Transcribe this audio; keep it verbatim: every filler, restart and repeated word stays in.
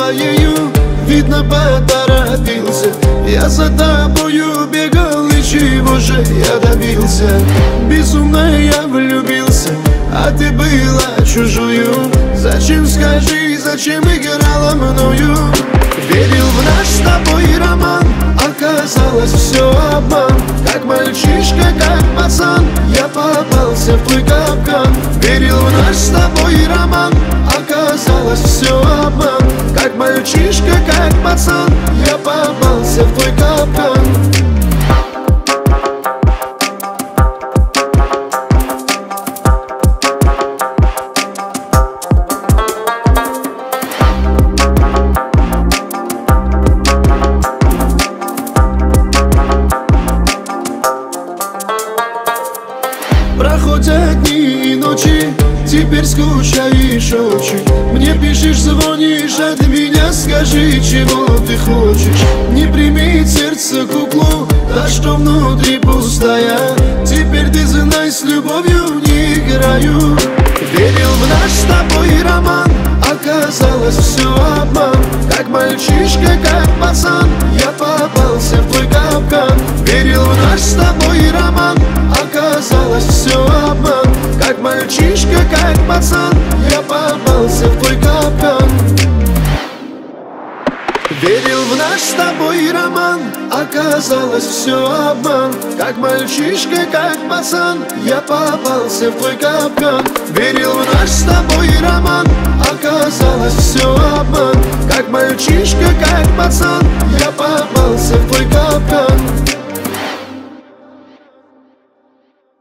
своею, видно, поторопился. Я за тобою бегал, и чего же я добился? Безумно я влюбился, а ты была чужую. Зачем, скажи, зачем играла мною? Верил в наш с тобой роман, оказалось все обман. Как мальчишка, как пацан, я попался в твой капкан. Верил в наш с тобой роман, оказалось все обман. Как мальчишка, как пацан, я попался в твой капкан. Проходят дни и ночи, теперь скучаешь очень. Мне пишешь, звонишь от меня, скажи, чего ты хочешь. Не прими сердце куклу, та, что внутри пустая. Теперь ты знай, с любовью не играю. Верил в наш с тобой роман, оказалось все обман. Как мальчишка, как пацан, я попался в твой капкан. Верил в наш с тобой роман, оказалось все обман. Как мальчишка, как пацан, я попался в твой капкан. Верил в наш с тобой роман, оказалось все обман. Как мальчишка, как пацан, я попался в твой капкан. Верил в наш с тобой роман, оказалось все обман. Как мальчишка, как пацан, я попался